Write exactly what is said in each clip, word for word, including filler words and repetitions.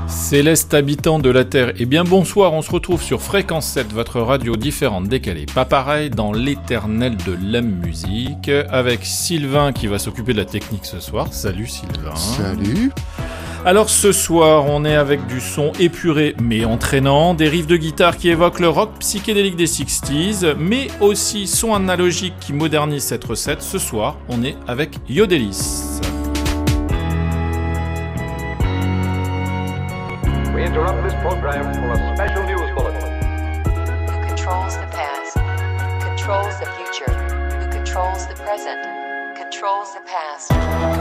Céleste habitant de la Terre, eh bien bonsoir, on se retrouve sur Fréquence sept, votre radio différente, décalée, pas pareil, dans l'éternel de la musique, avec Sylvain qui va s'occuper de la technique ce soir. Salut Sylvain. Salut. Alors ce soir, on est avec du son épuré mais entraînant, des riffs de guitare qui évoquent le rock psychédélique des sixties, mais aussi son analogique qui modernise cette recette. Ce soir, on est avec Yodelis. We interrupt this program for a special news bulletin. Who controls the past, controls the future, who controls the present, controls the past.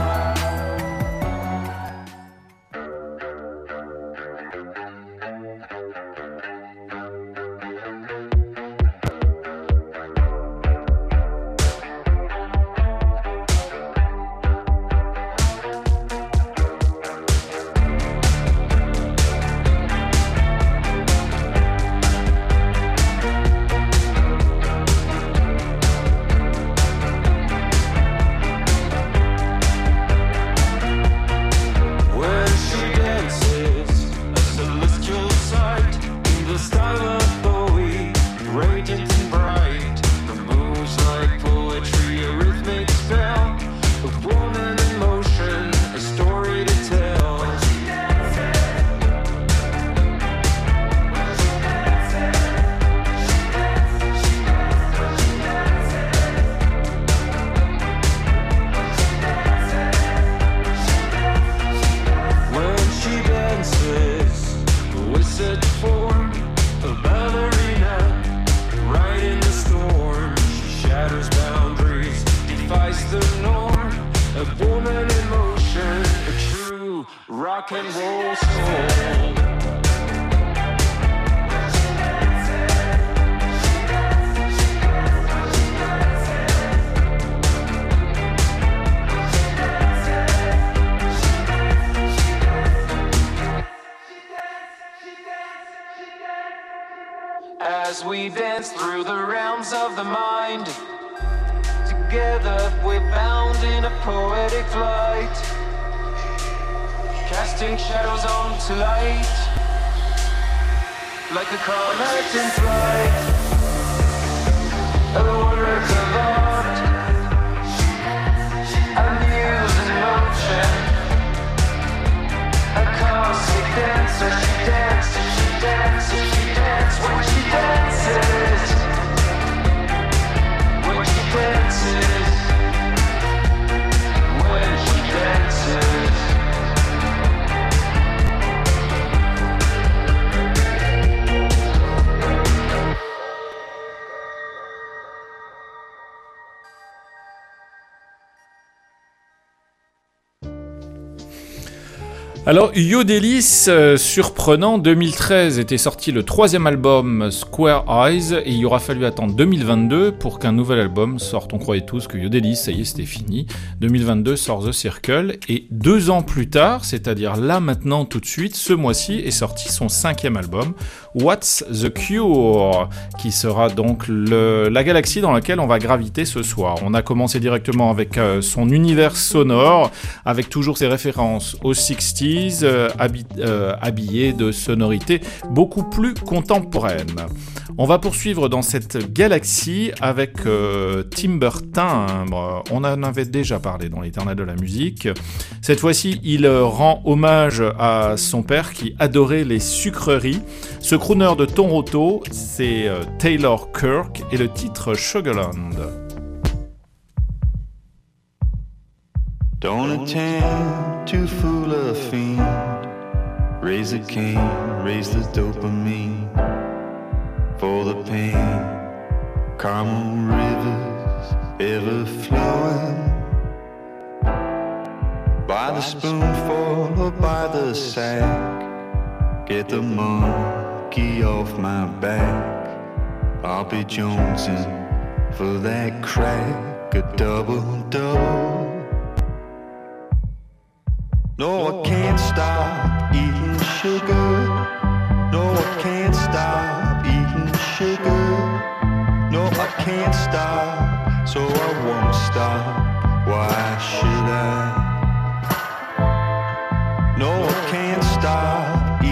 As we dance through the realms of the mind, together we're bound in a poetic flight, casting shadows onto light, like a comet in flight, a work of art, a muse in motion, a cosmic dancer. She dances, she dances, she dances when she dances, when she dances, when she dances. Alors, Yodelis, euh, surprenant, deux mille treize était sorti le troisième album Square Eyes, et il aura fallu attendre deux mille vingt-deux pour qu'un nouvel album sorte. On croyait tous que Yodelis, ça y est, c'était fini. deux mille vingt-deux sort The Circle, et deux ans plus tard, c'est-à-dire là, maintenant, tout de suite, ce mois-ci, est sorti son cinquième album, What's the Cure, qui sera donc le, la galaxie dans laquelle on va graviter ce soir. On a commencé directement avec euh, son univers sonore, avec toujours ses références aux sixties, Euh, habi- euh, habillé de sonorités beaucoup plus contemporaines. On va poursuivre dans cette galaxie avec euh, Timber Timbre. On en avait déjà parlé dans l'éternel de la musique. Cette fois-ci, il euh, rend hommage à son père qui adorait les sucreries. Ce crooner de Toronto, c'est euh, Taylor Kirk et le titre Sugarland. Don't attempt to fool a fiend. Raise the cane, raise the dopamine. For the pain, caramel rivers ever flowing. By the spoonful or by the sack, get the monkey off my back. I'll be jonesing for that crack, a double-double. No, I can't stop eating sugar. No, I can't stop eating sugar. No, I can't stop, so I won't stop. Why should I? No, I can't stop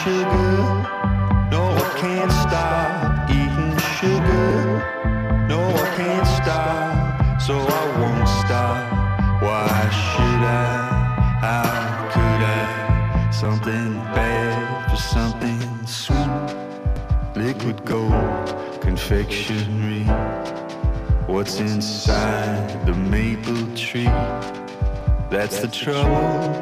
sugar. No, I can't stop eating sugar. No, I can't stop, so I won't stop. Why should I? How could I? Something bad for something sweet. Liquid gold, confectionery. What's inside the maple tree? That's the trouble.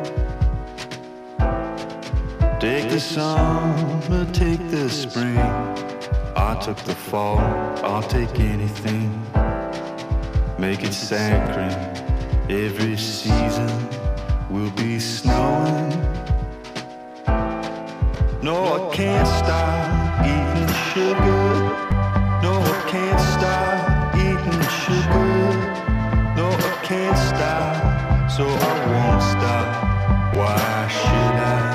Take the summer, take the spring. I took the fall, I'll take anything. Make it saccharine. Every season will be snowing. No, I can't stop eating sugar. No, I can't stop eating sugar. No, I can't stop, so I won't stop. Why should I?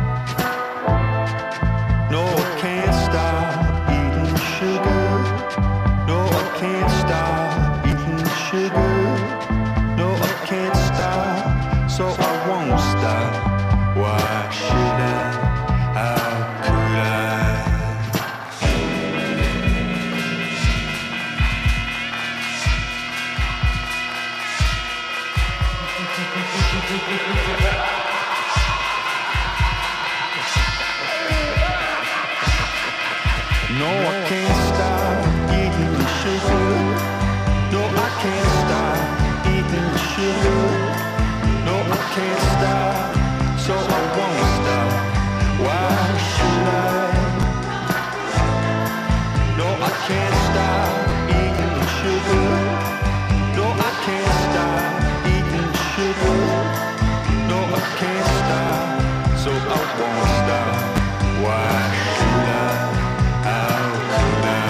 No, I can't stop eating sugar. No, I can't stop eating sugar. No, I can't stop, so I won't stop. Why should I? How could I? No, I can't stop eating sugar. No, I can't stop eating sugar. No, I can't stop, so I won't stop. Why should I? No, I can't stop eating sugar. No, I can't stop eating sugar. No, I can't stop, so I won't stop. Why should I? How could I?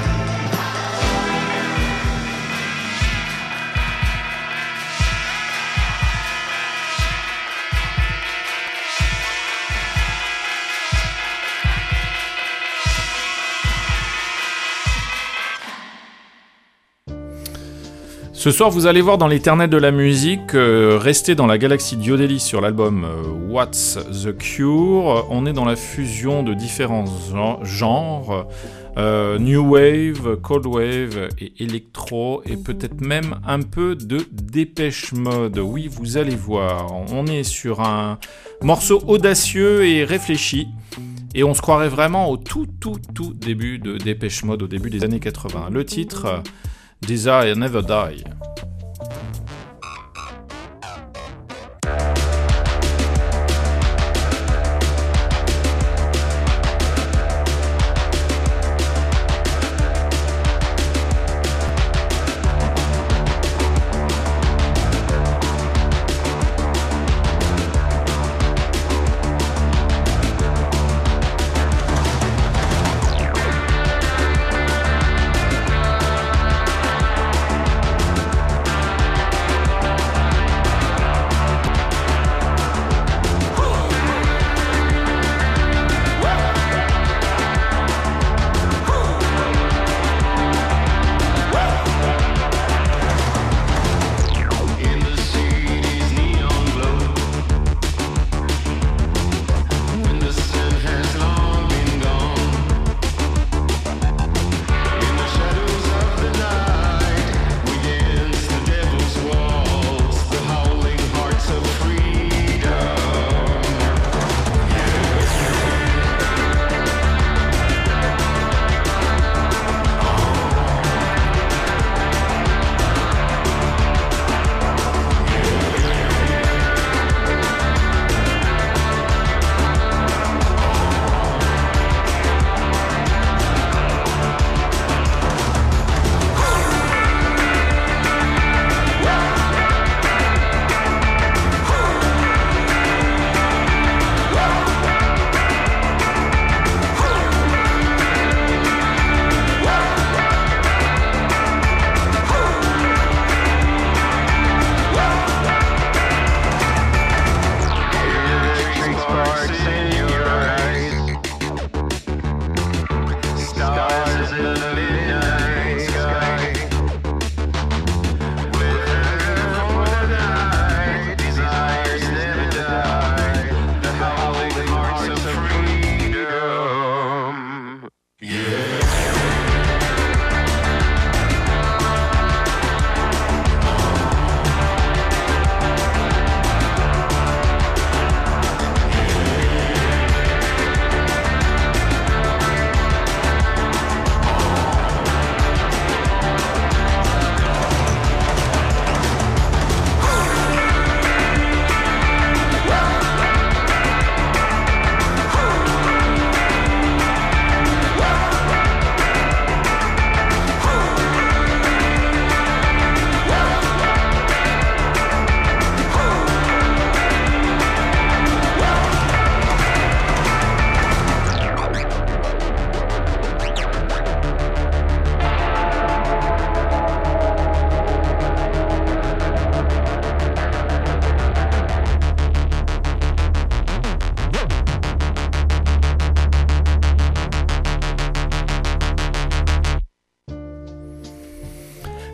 Ce soir, vous allez voir dans l'éternel de la musique, euh, rester dans la galaxie d'Yodelis sur l'album euh, What's the Cure. On est dans la fusion de différents gen- genres, euh, New Wave, Cold Wave et Electro, et peut-être même un peu de Dépêche Mode. Oui, vous allez voir, on est sur un morceau audacieux et réfléchi. Et on se croirait vraiment au tout, tout, tout début de Dépêche Mode, au début des années quatre-vingts. Le titre... Desire Never Die.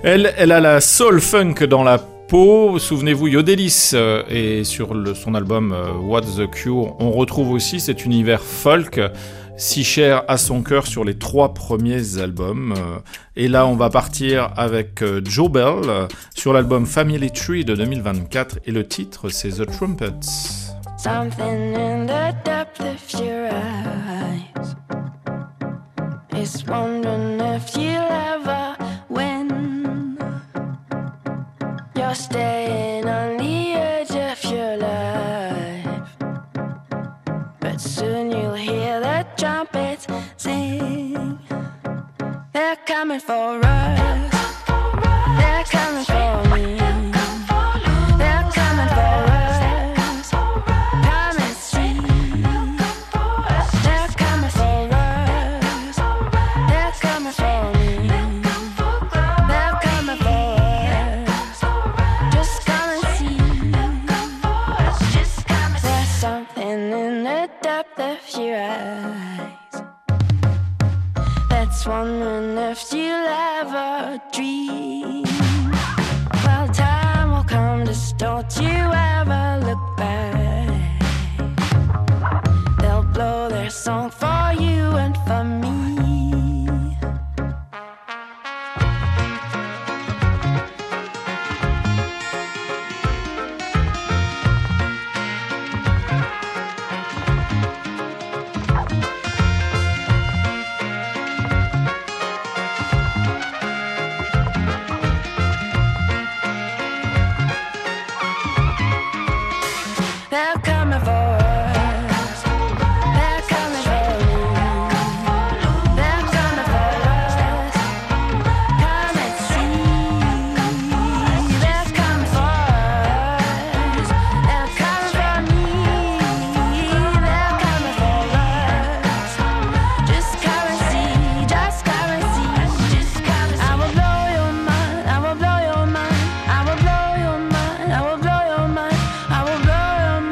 Elle, elle a la soul funk dans la peau. Souvenez-vous, Yodelis, euh, et sur le, son album euh, What's the Cure, on retrouve aussi cet univers folk si cher à son cœur sur les trois premiers albums. Euh, et là, on va partir avec euh, Joe Bell euh, sur l'album Family Tree de deux mille vingt-quatre et le titre c'est The Trumpets. Something in the depth of your eyes is wondering if you'll ever win. You're staying on the edge of your life, but soon you'll hear the trumpets sing. They're coming for us. They're coming for me. They're coming for us. Wondering if you'll ever dream. Well, time will come, just don't you ever look back. They'll blow their song for you and for me. They're coming for us. They're coming for me. They're coming for us. Come and see. They're coming for us. They're coming for me. They're coming for us. Just come and see. Just come and see. Just come and see. I will blow your mind. I will blow your mind. I will blow your mind. I will blow your mind. I will blow.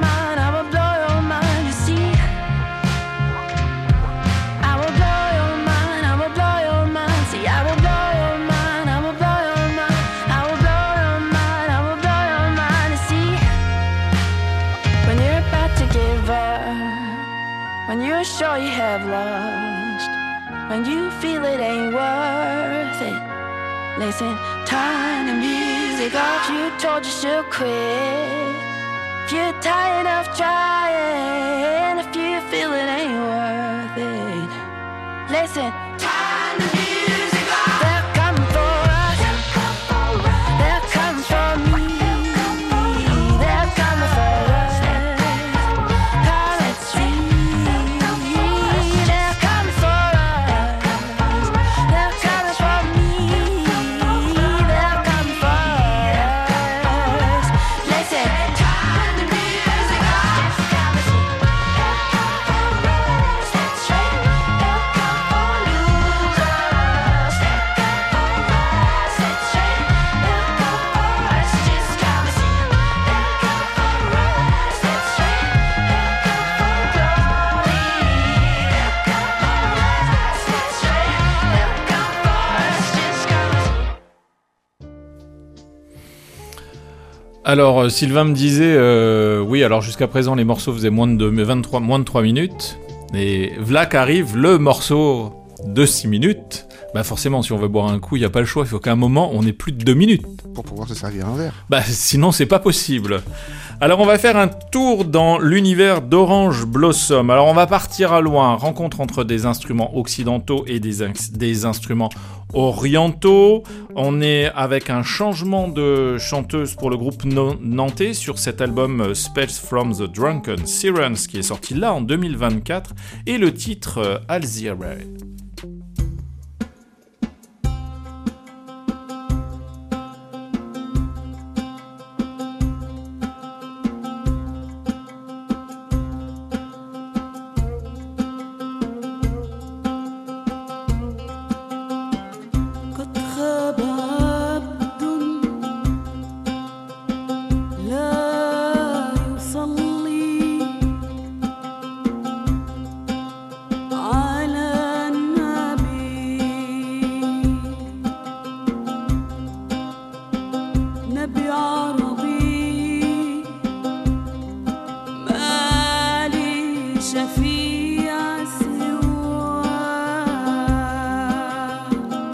Sure you have lost, when you feel it ain't worth it. Listen, turn the music off. You told you should quit. If you're tired of trying, if you feel it ain't worth it. Listen, turn the music off. They're coming for us. They're coming for me. They're coming for us. Come and see. Alors, Sylvain me disait, euh, oui, alors jusqu'à présent, les morceaux faisaient moins de, vingt-trois, moins de trois minutes. Et v'là qu'arrive le morceau de six minutes. Bah forcément, si on veut boire un coup, il n'y a pas le choix. Il faut qu'à un moment, on ait plus de deux minutes. Pour pouvoir se servir un verre. Bah sinon, c'est pas possible. Alors, on va faire un tour dans l'univers d'Orange Blossom. Alors, on va partir à loin. Rencontre entre des instruments occidentaux et des, in- des instruments orientaux. On est avec un changement de chanteuse pour le groupe no- nantais sur cet album Spells from the Drunken Sirens qui est sorti là en deux mille vingt-quatre et le titre euh, Alzire. على النار شفيع سواه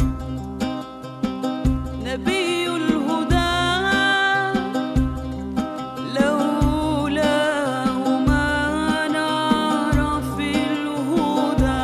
نبي الهدى لولاه ما نعرف الهدى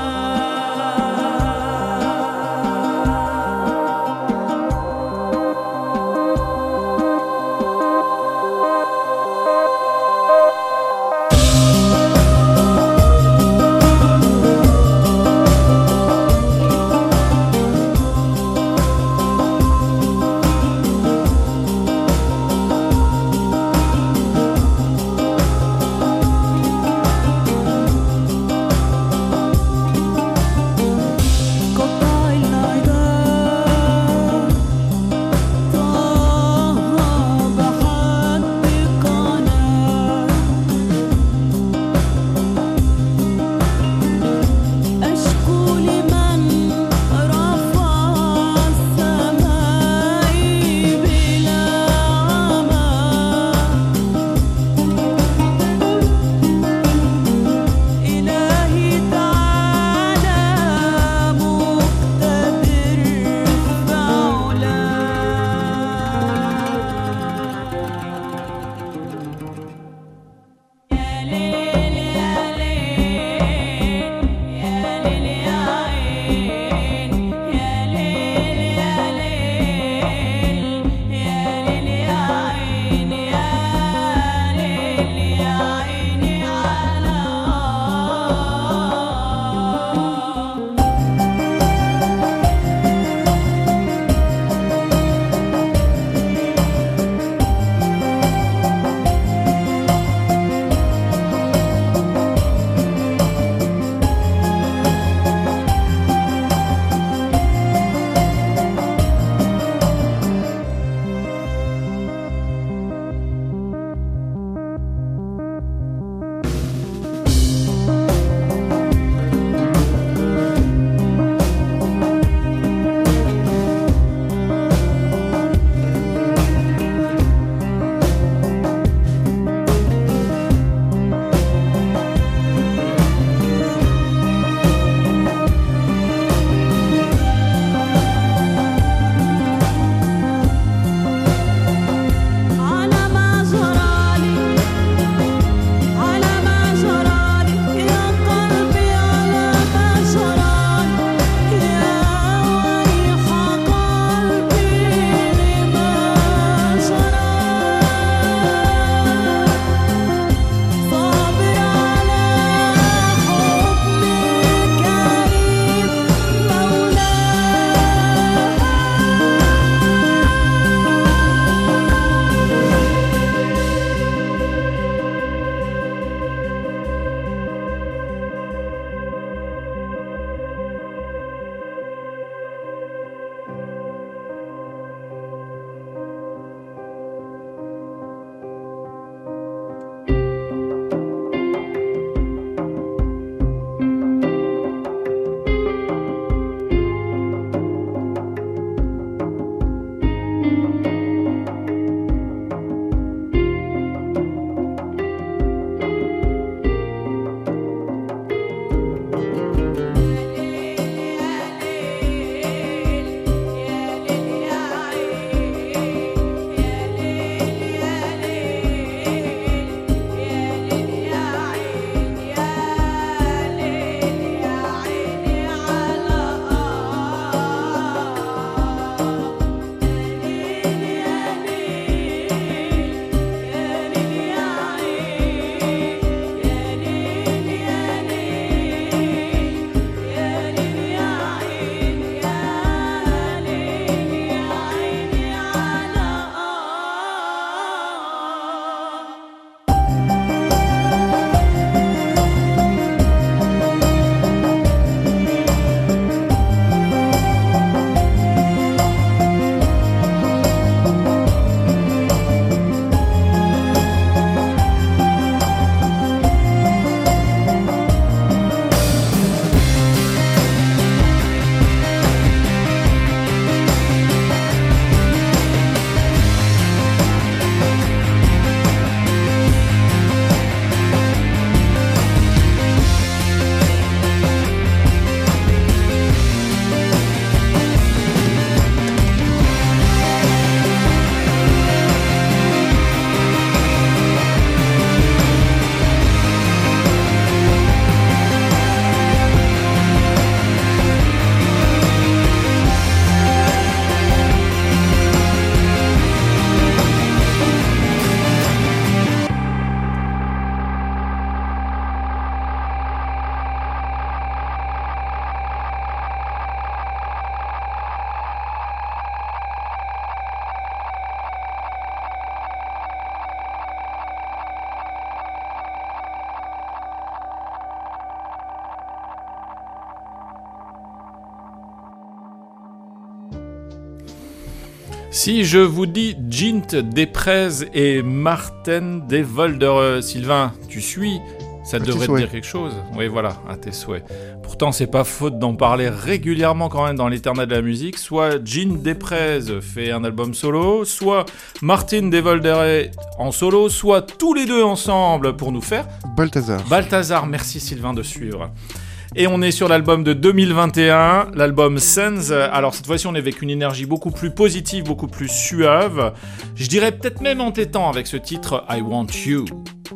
Si je vous dis Gint Desprez et Martin Devolder, Sylvain, tu suis? Ça À tes devrait te souhaits. dire quelque chose. Oui, voilà, à tes souhaits. Pourtant, c'est pas faute d'en parler régulièrement quand même dans l'éternel de la musique. Soit Gint Desprez fait un album solo, soit Martin Devolder en solo, soit tous les deux ensemble pour nous faire Balthazar. Balthazar. Merci Sylvain de suivre. Et on est sur l'album de deux mille vingt et un, l'album Sense. Alors cette fois-ci on est avec une énergie beaucoup plus positive, beaucoup plus suave. Je dirais peut-être même entêtant avec ce titre I Want You.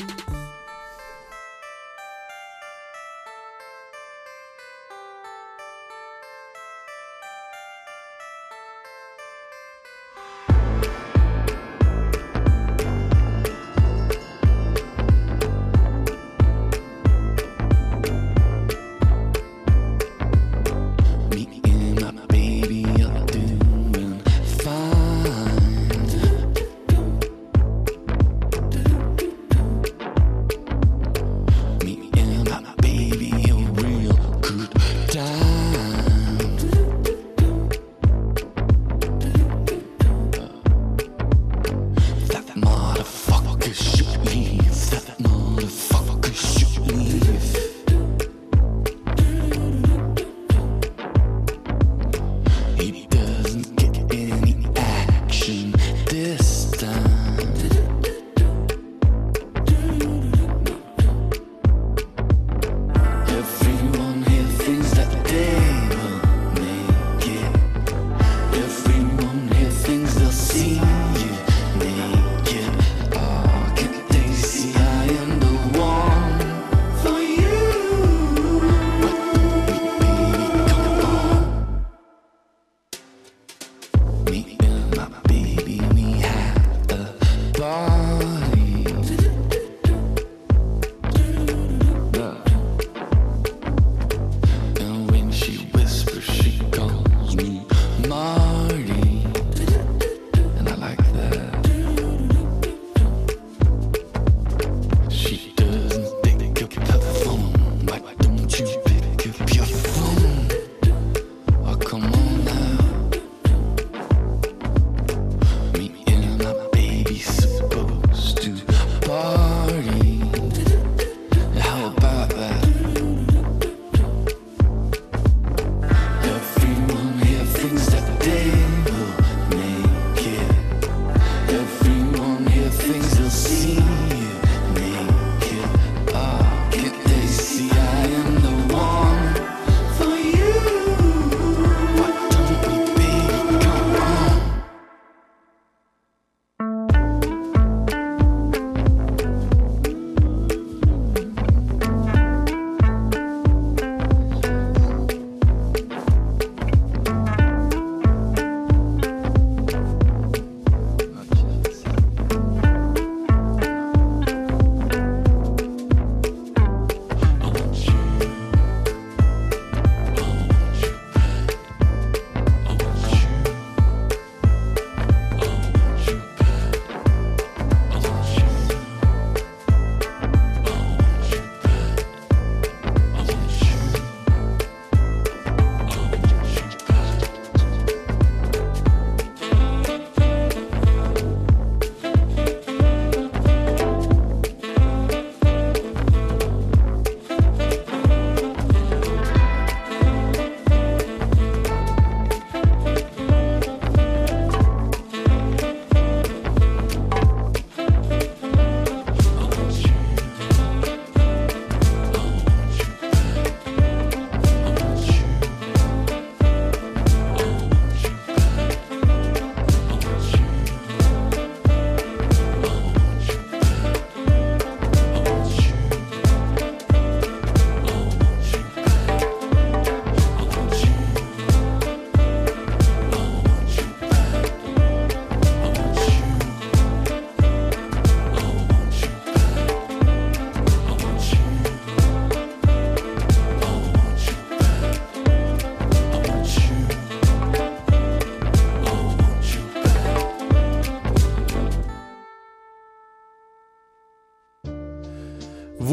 Me and my baby are doing fine. Me and my baby a real good time. That motherfucker should leave. That motherfucker should leave. He doesn't get any action this time. If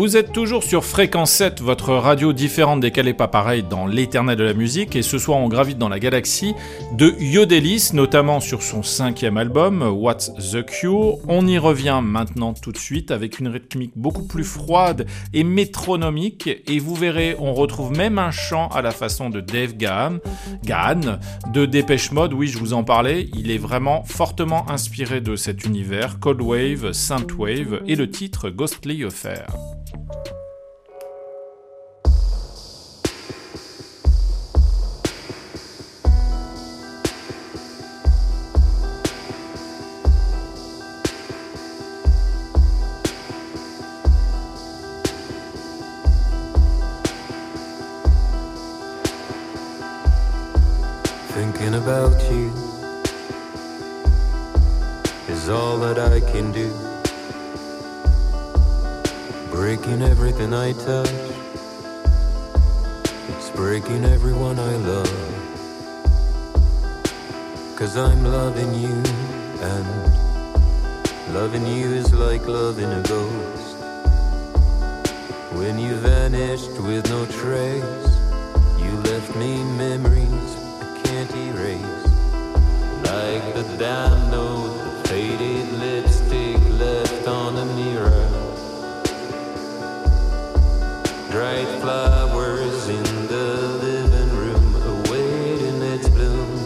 Vous êtes toujours sur Fréquence sept, votre radio différente, décalée pas pareil dans l'éternel de la musique, et ce soir on gravite dans la galaxie de Yodelis, notamment sur son cinquième album, What's the Cure. On y revient maintenant tout de suite avec une rythmique beaucoup plus froide et métronomique, et vous verrez, on retrouve même un chant à la façon de Dave Gahan, Gahan de Depeche Mode. Oui, je vous en parlais, il est vraiment fortement inspiré de cet univers, Cold Wave, Synthwave, et le titre Ghostly Affair. Thinking about you is all that I can do. Breaking everything I touch, it's breaking everyone I love. 'Cause I'm loving you, and loving you is like loving a ghost. When you vanished with no trace, you left me memories I can't erase. Like the damn note, the faded lipstick left on a mirror. Dried flowers in the living room, awaiting its bloom.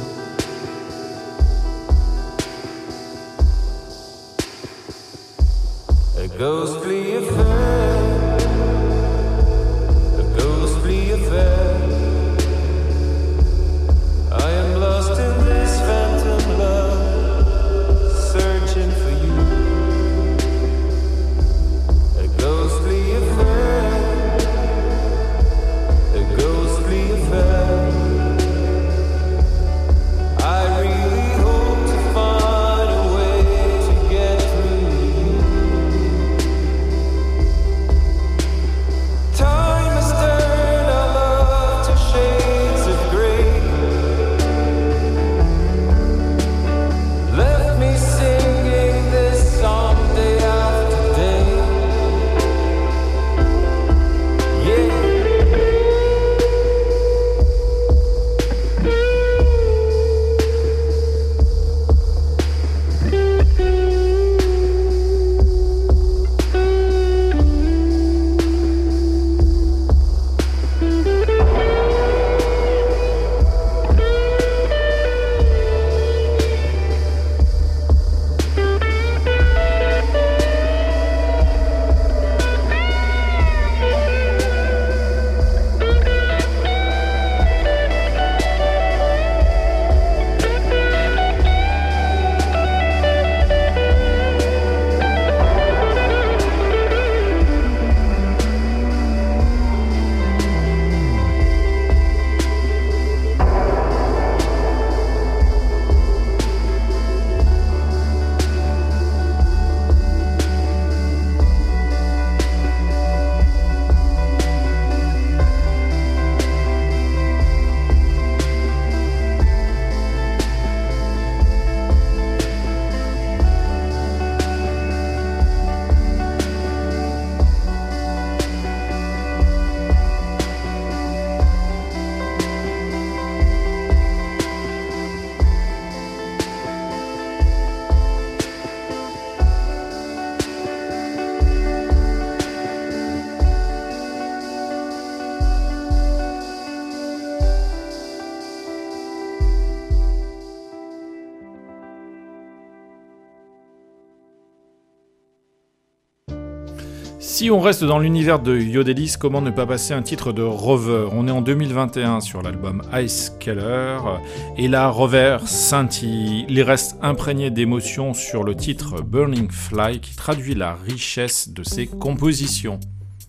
A ghostly affair, a ghostly affair. I am lost in this phantom love, searching for you. A ghostly affair, a ghostly affair. I really hope to find a way to get through to you. Time has turned our love to shades of grey. Left me singing this song day after day. Yeah. Si on reste dans l'univers de Yodelis, comment ne pas passer un titre de Rover? On est en deux mille vingt et un sur l'album Ice Keller, et là, Rover scintille. Il reste imprégné d'émotion sur le titre Burning Fly, qui traduit la richesse de ses compositions.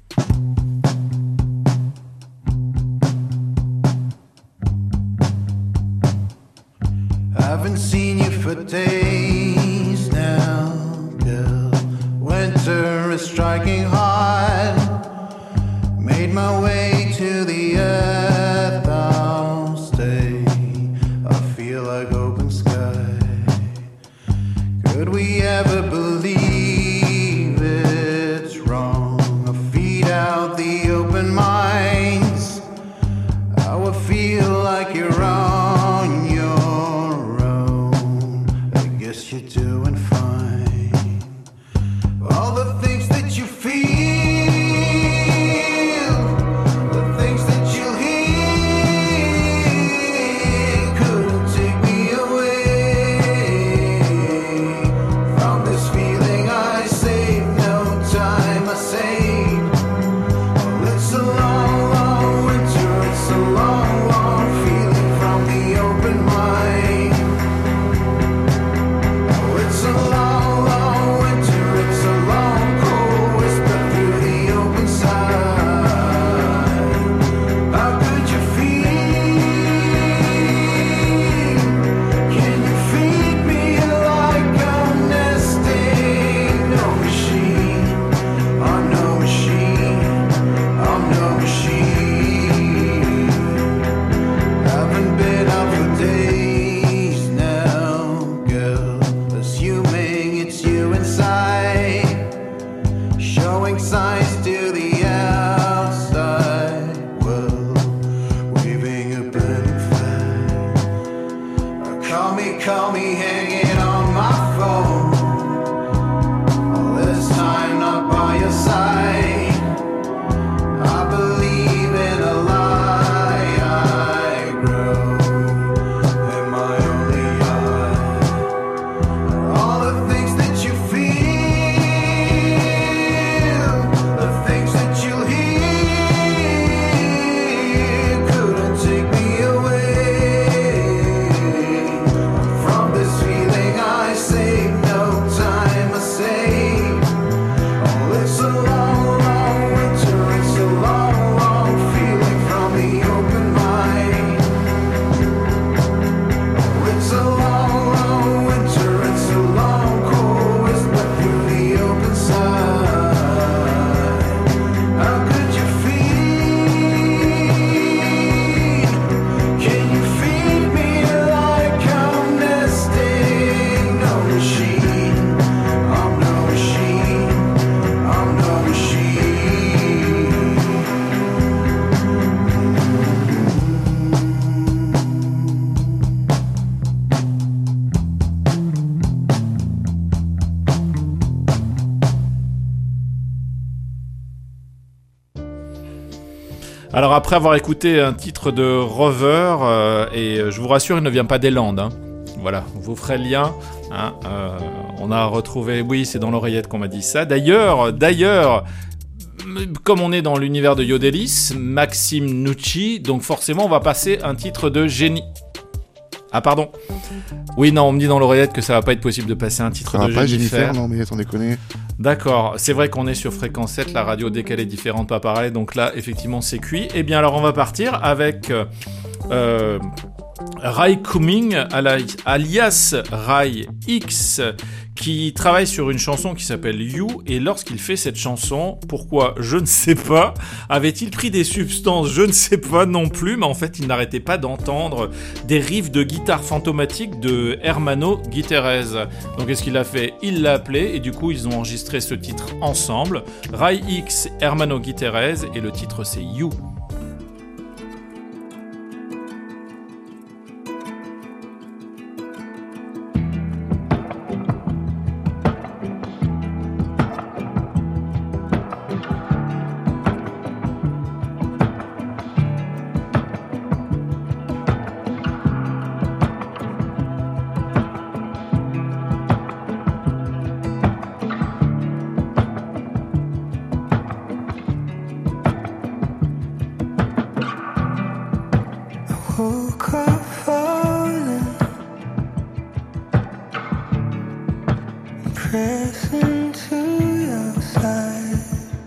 Haven't seen you for days now, girl. Winter is striking hard. Made my way to the earth, I'll stay. I feel like open sky. Could we ever believe it's wrong? Our feet Alors après avoir écouté un titre de Rover, euh, et je vous rassure, il ne vient pas des Landes. Hein. Voilà, vous ferez le lien. Hein, euh, on a retrouvé, oui, c'est dans l'oreillette qu'on m'a dit ça. D'ailleurs, d'ailleurs, comme on est dans l'univers de Yodelis, Maxime Nucci, donc forcément on va passer un titre de génie. Ah pardon. Oui, non, on me dit dans l'oreillette que ça va pas être possible de passer un titre Ça de va pas, Jennifer. Jennifer, non mais sans déconner. D'accord, c'est vrai qu'on est sur Fréquence sept, la radio décalée différente, pas pareil, donc là, effectivement, c'est cuit. Eh bien, alors, on va partir avec euh, Rai Cumming, alias Rai X, qui travaille sur une chanson qui s'appelle You, et lorsqu'il fait cette chanson, pourquoi, je ne sais pas, avait-il pris des substances, je ne sais pas non plus, mais en fait, il n'arrêtait pas d'entendre des riffs de guitare fantomatique de Hermano Guiterres. Donc, qu'est-ce qu'il a fait ? Il l'a appelé, et du coup, ils ont enregistré ce titre ensemble, Rai X, Hermano Guiterres, et le titre, c'est You. Woke up falling, pressing to your side.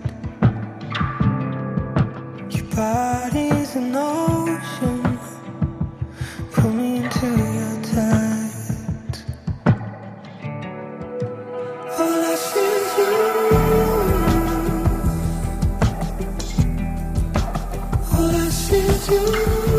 Your body's an ocean, pull me into your tides. All I see is you. All I see is you.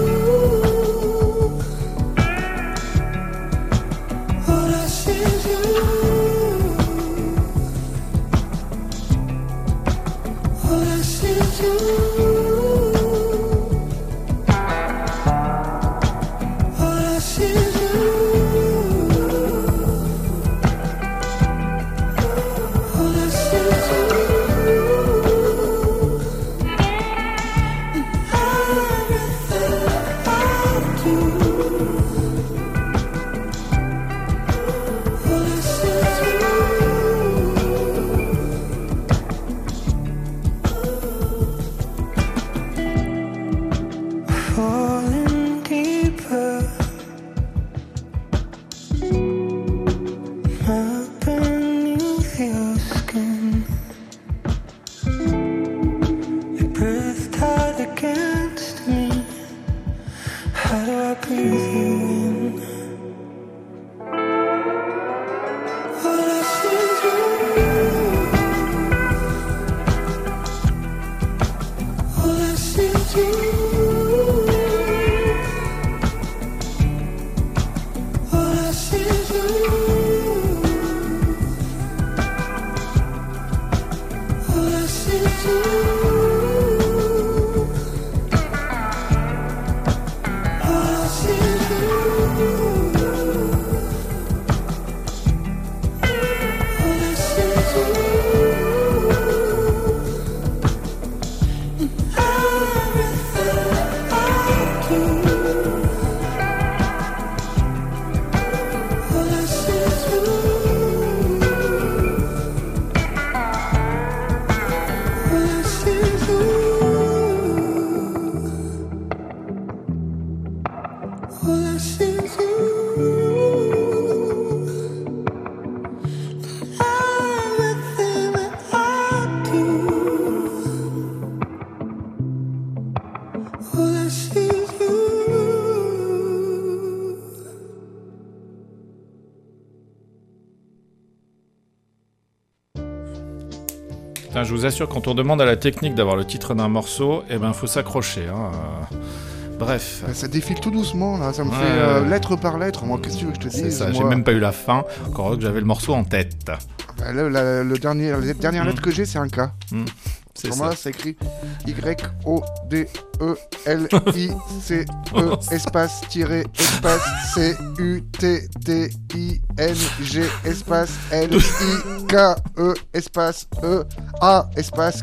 Je vous assure, quand on demande à la technique d'avoir le titre d'un morceau, eh ben, faut s'accrocher. Hein. Euh... Bref. Ça défile tout doucement, là. Ça me ouais. fait euh, lettre par lettre. Moi, qu'est-ce que tu veux que je te dise ? C'est ça, moi... j'ai même pas eu la fin, encore que j'avais le morceau en tête. Bah, le, la, le dernier, la dernière mmh. lettre que j'ai, c'est un K. Mmh. C'est Pour ça. moi, c'est écrit Y O D E L I C E espace tiré espace C U T T I N G espace L I K E espace E A espace K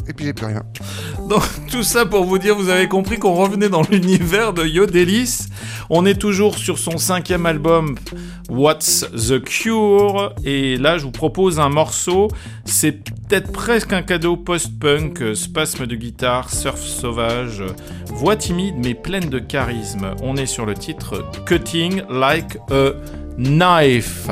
et puis j'ai plus rien. Donc tout ça pour vous dire, vous avez compris qu'on revenait dans l'univers de Yodelis. On est toujours sur son cinquième album What's the Cure, et là je vous propose un morceau, c'est peut-être presque un cadeau post-punk, spasme de guitare, surf sauvage, voix timide mais pleine de charisme. On est sur le titre Cutting Like a Knife.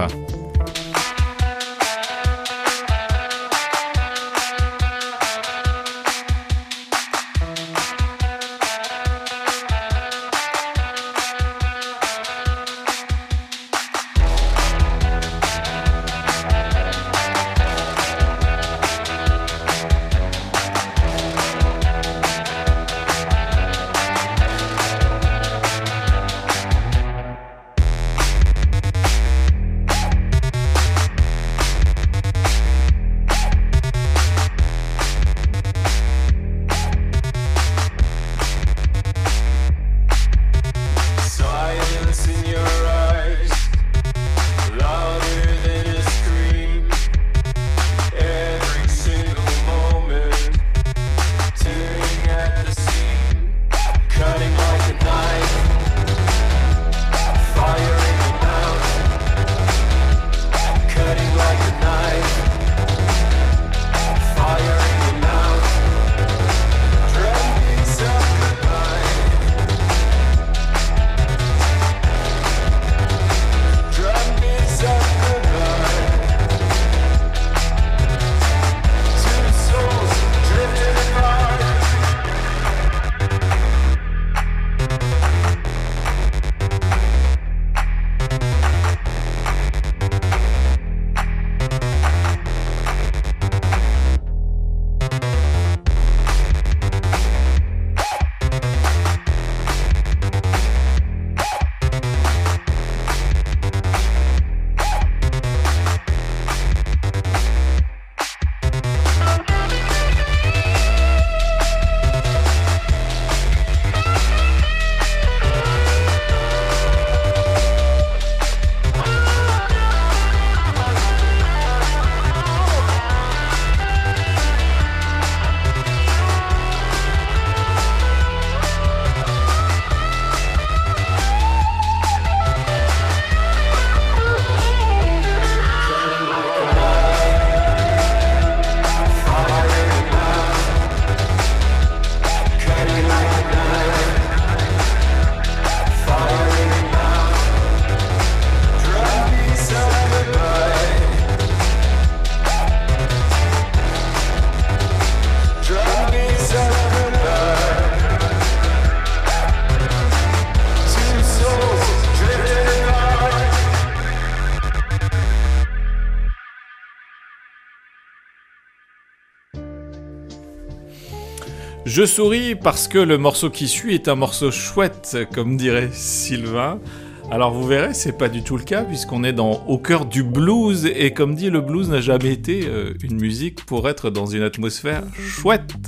Je souris parce que le morceau qui suit est un morceau chouette, comme dirait Sylvain. Alors vous verrez, c'est pas du tout le cas, puisqu'on est dans, au cœur du blues, et comme dit, le blues n'a jamais été euh, une musique pour être dans une atmosphère chouette.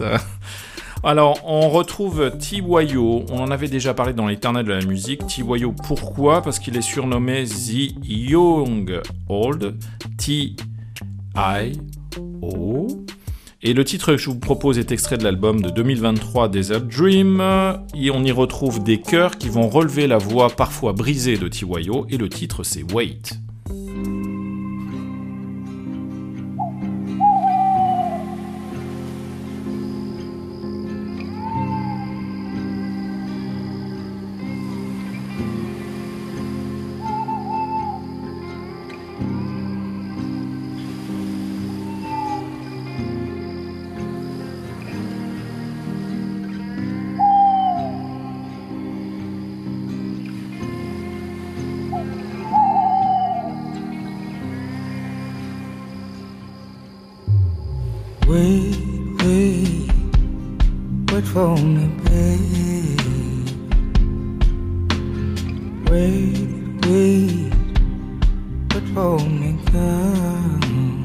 Alors, on retrouve T Y O, on en avait déjà parlé dans l'éternel de la musique. T Y O, pourquoi ? Parce qu'il est surnommé The Young Old, T I O. Et le titre que je vous propose est extrait de l'album de deux mille vingt-trois, Desert Dream. Et on y retrouve des chœurs qui vont relever la voix parfois brisée de T Y O, et le titre c'est Wait. Wait, wait, wait for me, babe. Wait, wait, wait for me, girl.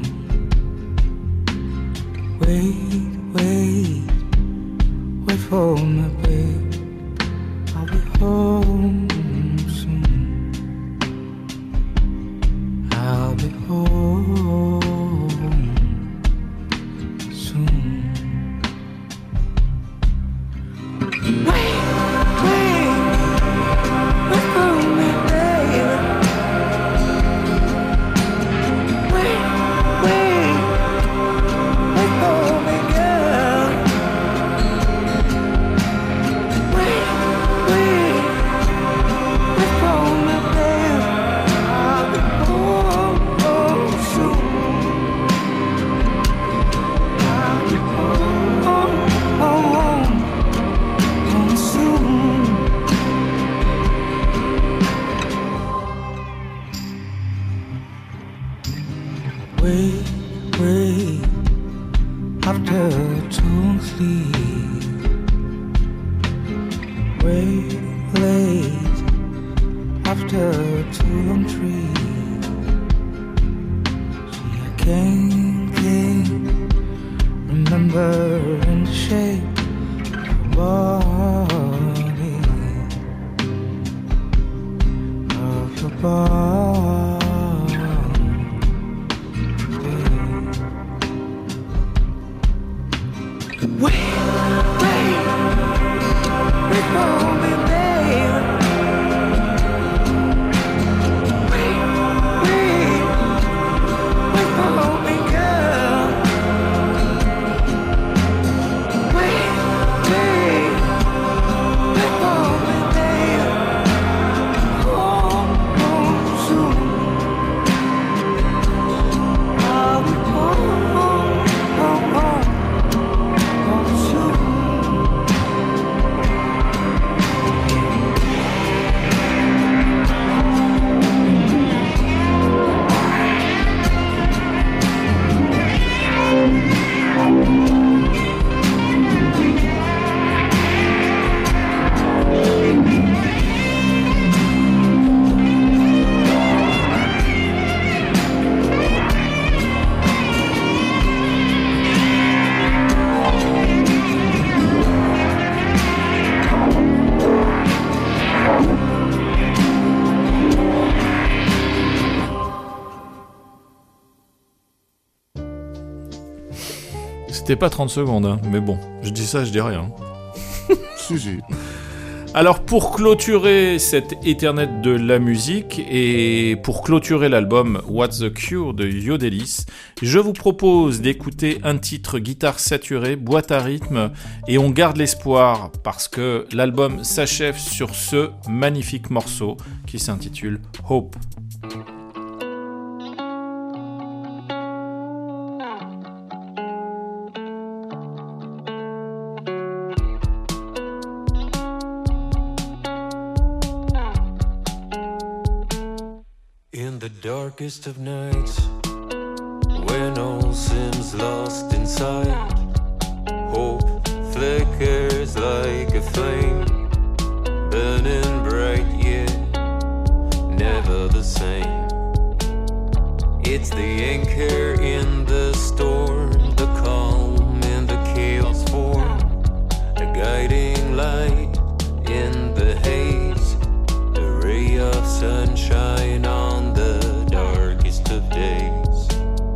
Wait, wait, wait for me, babe. I'll be home soon. I'll be home soon. way late after too long tree. See, I can't, can't remember in the shape of your body, of your body. Wait, wait, wait for me, babe. Wait, wait, wait for me, girl. Wait, wait, wait for me, babe. Home, home soon. I'll be home, home, home, home. C'était pas trente secondes, hein, mais bon, je dis ça, je dis rien. Si, si. Alors pour clôturer cette éternelle de la musique et pour clôturer l'album What's the Cure de Yodelis, je vous propose d'écouter un titre guitare saturée, boîte à rythme et on garde l'espoir parce que l'album s'achève sur ce magnifique morceau qui s'intitule Hope. In the darkest of nights, when all seems lost inside, hope flickers like a flame, burning bright yet never the same. It's the anchor in the storm, the calm in the chaos form, a guiding light in the haze, a ray of sunshine on the darkest of days.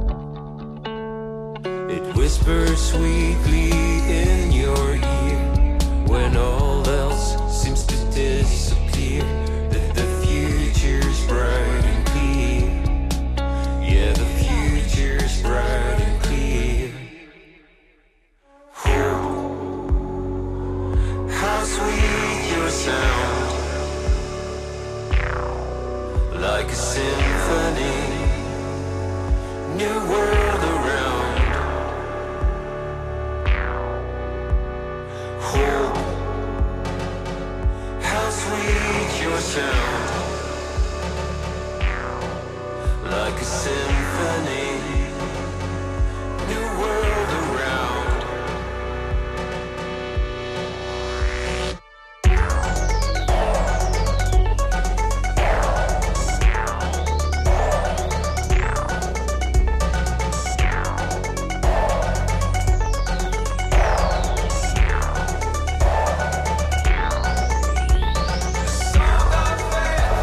It whispers sweetly in your ear when all else seems to disappear, that the future's bright and clear. Yeah, the future's bright and clear. Oh, how sweet your sound, like a symphony, new world around. Hope, how sweet your sound, like a symphony, new world around. Song of faith.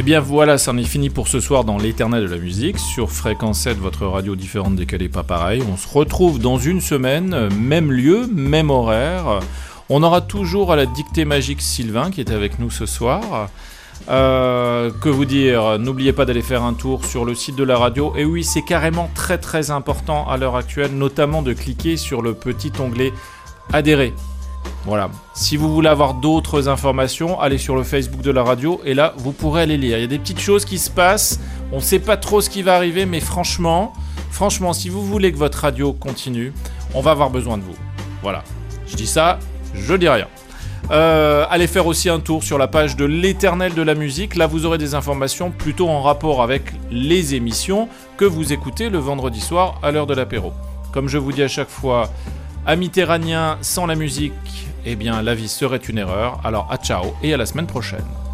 bien voilà, ça en est fini pour ce soir dans l'éternel de la musique, sur Fréquence sept, votre radio différente décalée pas pareil. On se retrouve dans une semaine, même lieu, même horaire. On aura toujours à la dictée magique Sylvain qui est avec nous ce soir. Euh, que vous dire, n'oubliez pas d'aller faire un tour sur le site de la radio. Et oui, c'est carrément très très important à l'heure actuelle, notamment de cliquer sur le petit onglet adhérer. Voilà. Si vous voulez avoir d'autres informations, allez sur le Facebook de la radio et là, vous pourrez aller lire. Il y a des petites choses qui se passent. On ne sait pas trop ce qui va arriver, mais franchement, franchement, si vous voulez que votre radio continue, on va avoir besoin de vous. Voilà. Je dis ça, je dis rien. Euh, allez faire aussi un tour sur la page de l'éternel de la musique. Là, vous aurez des informations plutôt en rapport avec les émissions que vous écoutez le vendredi soir à l'heure de l'apéro. Comme je vous dis à chaque fois, amis terraniens, sans la musique, eh bien la vie serait une erreur. Alors à ciao et à la semaine prochaine.